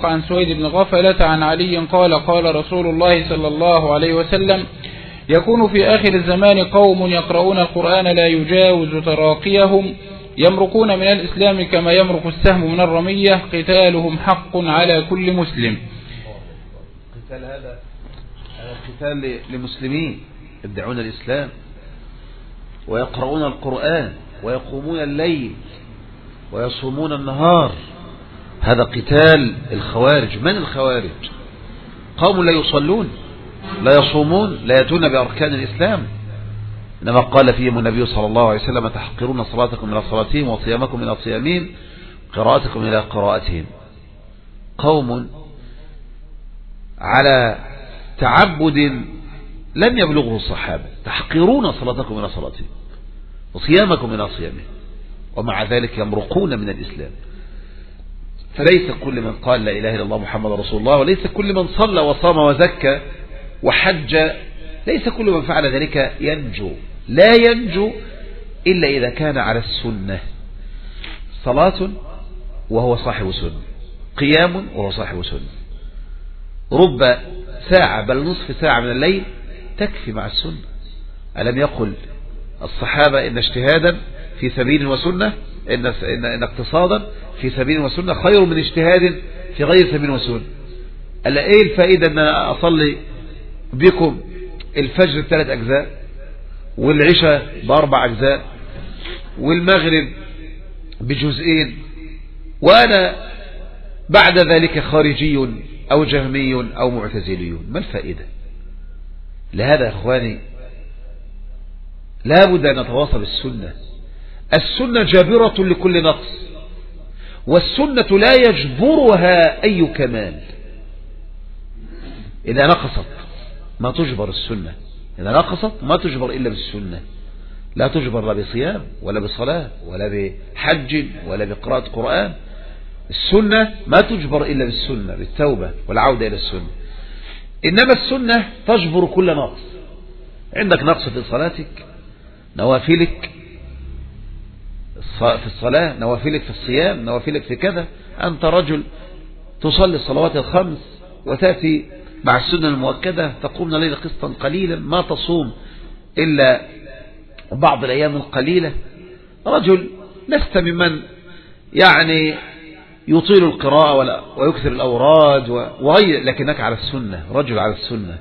إسحاق عن سويد بن غفلة عن علي قال قال رسول الله صلى الله عليه وسلم: يكون في آخر الزمان قوم يقرؤون القرآن لا يجاوز تراقيهم يمرقون من الإسلام كما يمرق السهم من الرمية قتالهم حق على كل مسلم. قتال هذا قتال لمسلمين يدعون الإسلام ويقرؤون القرآن ويقومون الليل ويصومون النهار. هذا قتال الخوارج. من الخوارج؟ قوم لا يصلون لا يصومون لا يأتون بأركان الإسلام، إنما قال فيهم النبي صلى الله عليه وسلم: تحقرون صلاتكم إلى صلاتهم وصيامكم إلى صيامهم قراءتكم إلى قراءتهم. قوم على تعبد لم يبلغه الصحابة، تحقرون صلاتكم إلى صلاتهم وصيامكم إلى صيامهم، ومع ذلك يمرقون من الإسلام. فليس كل من قال لا إله إلا الله محمد رسول الله، وليس كل من صلى وصام وزكى وحج، ليس كل من فعل ذلك ينجو. لا ينجو إلا إذا كان على السنة. صلاة وهو صاحب سنة، قيام وهو صاحب سنة، رب ساعة بل نصف ساعة من الليل تكفي مع السنة. ألم يقل الصحابة إن اجتهادا في سبيل وسنة إن اقتصادا في سبيل وسنة خير من اجتهاد في غير سبيل وسنة؟ ألا إيه الفائدة أن أصلي بكم الفجر 3 أجزاء والعشاء ب4 أجزاء والمغرب بجزئين وأنا بعد ذلك خارجي أو جهمي أو معتزلي؟ ما الفائدة؟ لهذا يا أخواني لا بد أن نتواصل السنة. السنة جابرة لكل نقص، والسنة لا يجبرها أي كمال. إذا نقصت ما تجبر السنة، إذا نقصت ما تجبر إلا بالسنة. لا تجبر لا بصيام ولا بصلاة ولا بحج ولا بقراءة قرآن. السنة ما تجبر إلا بالسنة، بالتوبة والعودة إلى السنة. إنما السنة تجبر كل نقص. عندك نقص في صلاتك، نوافلك في الصلاة، نوافلك في الصيام، نوافلك في كذا. أنت رجل تصلي الصلوات الخمس وتأتي مع السنة المؤكدة، تقوم الليل قسطا قليلا، ما تصوم إلا بعض الأيام القليلة. رجل لست ممن يعني يطيل القراءة ويكثر الأوراد وغير، لكنك على السنة، رجل على السنة،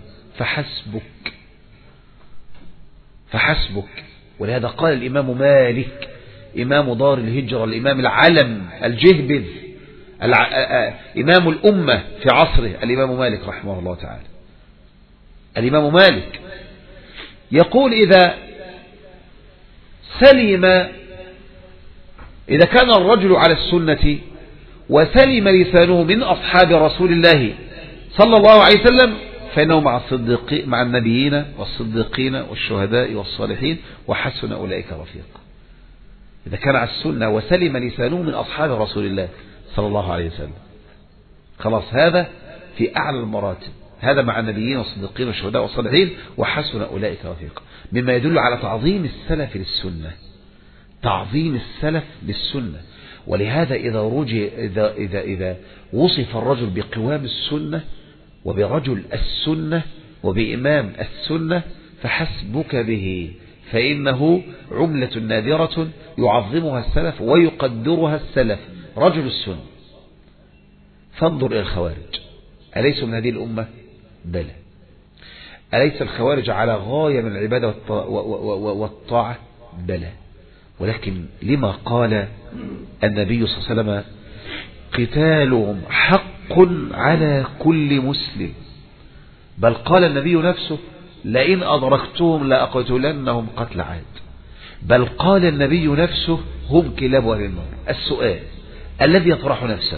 فحسبك. ولهذا قال الإمام مالك إمام دار الهجرة، الإمام العلم الجهبذ، إمام الأمة في عصره، الإمام مالك رحمه الله تعالى. الإمام مالك يقول إذا كان الرجل على السنة وسلم لسانه من أصحاب رسول الله صلى الله عليه وسلم فإنه مع النبيين والصديقين والشهداء والصالحين وحسن أولئك رفيقا. إذا كان على السنة وسلم لسانه من أصحاب رسول الله صلى الله عليه وسلم، خلاص هذا في أعلى المراتب، هذا مع النبيين والصديقين والشهداء والصالحين وحسن أولئك رفيقا، مما يدل على تعظيم السلف للسنة، تعظيم السلف للسنة. ولهذا إذا وصف الرجل بقوام السنة وبرجل السنة وبإمام السنة فحسبك به، فإنه عملة نادرة يعظمها السلف ويقدرها السلف، رجل السنة. فانظر إلى الخوارج، أليسوا من هذه الأمة؟ بلى. أليس الخوارج على غاية من العبادة والطاعة؟ بلى. ولكن لما قال النبي صلى الله عليه وسلم قتالهم حق على كل مسلم، بل قال النبي نفسه لئن أدركتهم لأقتلنهم قتل عاد، بل قال النبي نفسه هم كلاب أهل النار. السؤال الذي يطرح نفسه،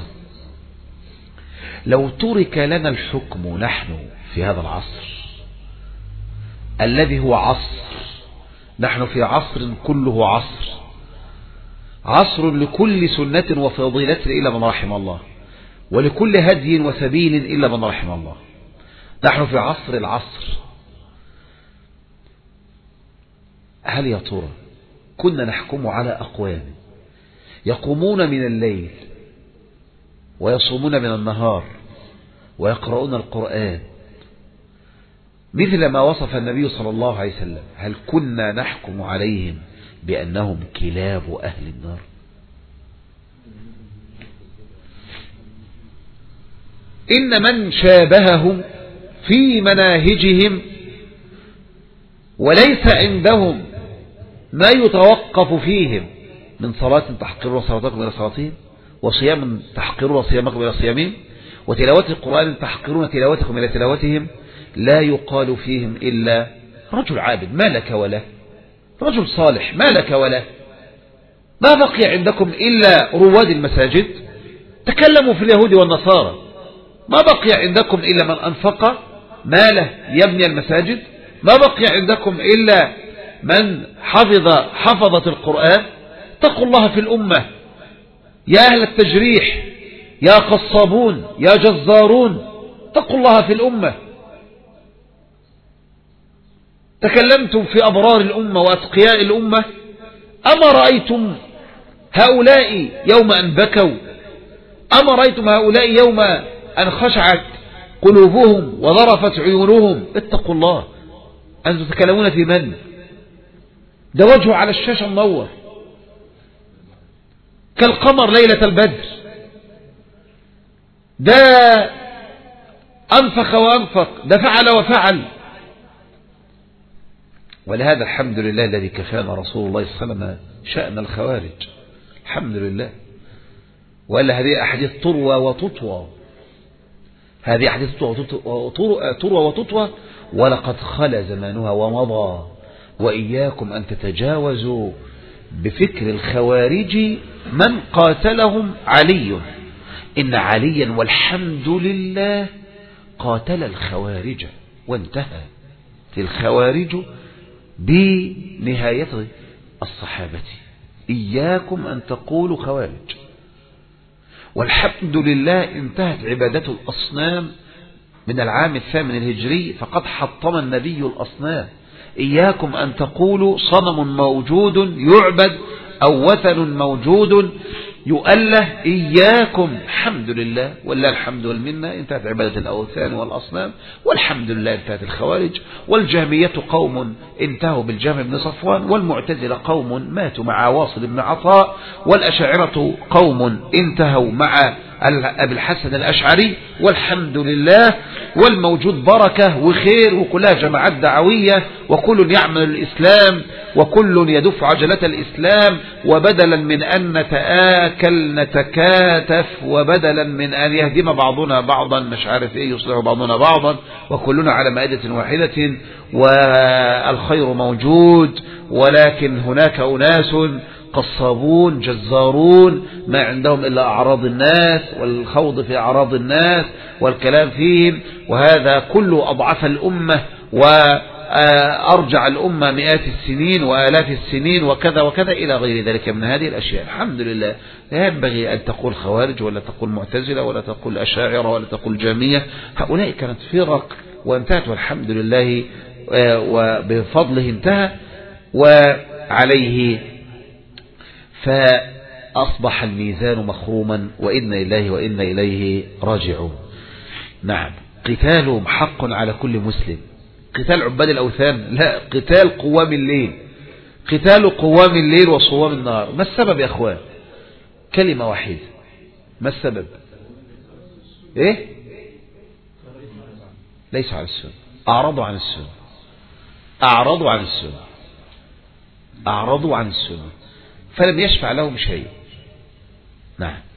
لو ترك لنا الحكم نحن في هذا العصر الذي هو عصر، نحن في عصر كله عصر لكل سنة وفضيلة إلا من رحم الله، ولكل هدي وسبيل إلا من رحم الله. نحن في عصر العصر. هل يا ترى كنا نحكم على أقوام يقومون من الليل ويصومون من النهار ويقرؤون القرآن مثل ما وصف النبي صلى الله عليه وسلم، هل كنا نحكم عليهم بأنهم كلاب أهل النار؟ إن من شابههم في مناهجهم وليس عندهم ما يتوقف فيهم من صلاة تحقرون صلاتكم إلى صلاتهم، وصيام تحقرون صيامكم إلى صيامهم، وتلاوة القرآن تحقرون تلاوتكم إلى تلاوتهم، لا يقال فيهم إلا رجل عابد ما لك وله، رجل صالح ما لك وله. ما بقي عندكم إلا رواد المساجد، تكلموا في اليهود والنصارى، ما بقي عندكم إلا من أنفق ماله يبني المساجد، ما بقي عندكم إلا من حفظت القرآن. اتقوا الله في الأمة يا أهل التجريح، يا قصابون، يا جزارون، اتقوا الله في الأمة. تكلمتم في أبرار الأمة وأتقياء الأمة، أما رأيتم هؤلاء يوم أن بكوا؟ أما رأيتم هؤلاء يوم أن خشعت قلوبهم وظرفت عيونهم؟ اتقوا الله. أنتم تتكلمون في من؟ ده وجهه على الشاشة منور كالقمر ليلة البدر، ده أنفق وأنفق، ده فعل وفعل. ولهذا الحمد لله الذي كفانا رسول الله صلى الله عليه وسلم شأن الخوارج، الحمد لله. وإلا هذه أحاديث تروى وتطوى، هذه أحاديث تروى وتطوى، ولقد خلا زمانها ومضى. وإياكم أن تتجاوزوا بفكر الخوارج من قاتلهم علي. إن عليا والحمد لله قاتل الخوارج وانتهى الخوارج بنهاية الصحابة. إياكم أن تقولوا خوارج. والحمد لله انتهت عبادة الأصنام من العام 8 الهجري، فقد حطم النبي الأصنام. إياكم أن تقولوا صنم موجود يعبد أو وثن موجود يؤله. إياكم، الحمد لله ولله الحمد والمنة، انتهت عبادة الأوثان والأصنام، والحمد لله انتهت الخوارج. والجهمية قوم انتهوا بالجهم بن صفوان، والمعتزلة قوم ماتوا مع واصل بن عطاء، والأشاعرة قوم انتهوا مع أبي الحسن الأشعري، والحمد لله. والموجود بركة وخير، وكلها جماعات دعوية، وكل يعمل الإسلام، وكل يدف عجلة الإسلام. وبدلا من أن نتآكل نتكاتف، وبدلا من أن يهدم بعضنا بعضا مش عارف إيه يصلح بعضنا بعضا، وكلنا على مائدة واحدة، والخير موجود. ولكن هناك أناس قصابون جزارون ما عندهم إلا أعراض الناس والخوض في أعراض الناس والكلام فيهم، وهذا كله أضعف الأمة وأرجع الأمة مئات السنين وآلاف السنين وكذا وكذا إلى غير ذلك من هذه الأشياء. الحمد لله. لا ينبغي أن تقول خوارج ولا تقول معتزلة ولا تقول أشاعرة ولا تقول جامية. هؤلاء كانت فرق وانتهت والحمد لله، وبفضله انتهى وعليه فأصبح الميزان مخروما، وإنا إليه وإنا إليه راجعون. نعم، قتالهم حق على كل مسلم. قتال عباد الأوثان لا، قتال قوام الليل، قتال قوام الليل وصوام النهار. ما السبب يا أخوان؟ كلمة واحدة، ما السبب؟ إيه؟ ليس على السنة، أعرضوا عن السنة، أعرضوا عن السنة، أعرضوا عن السنة، فلم يشفع لهم شيء. نعم.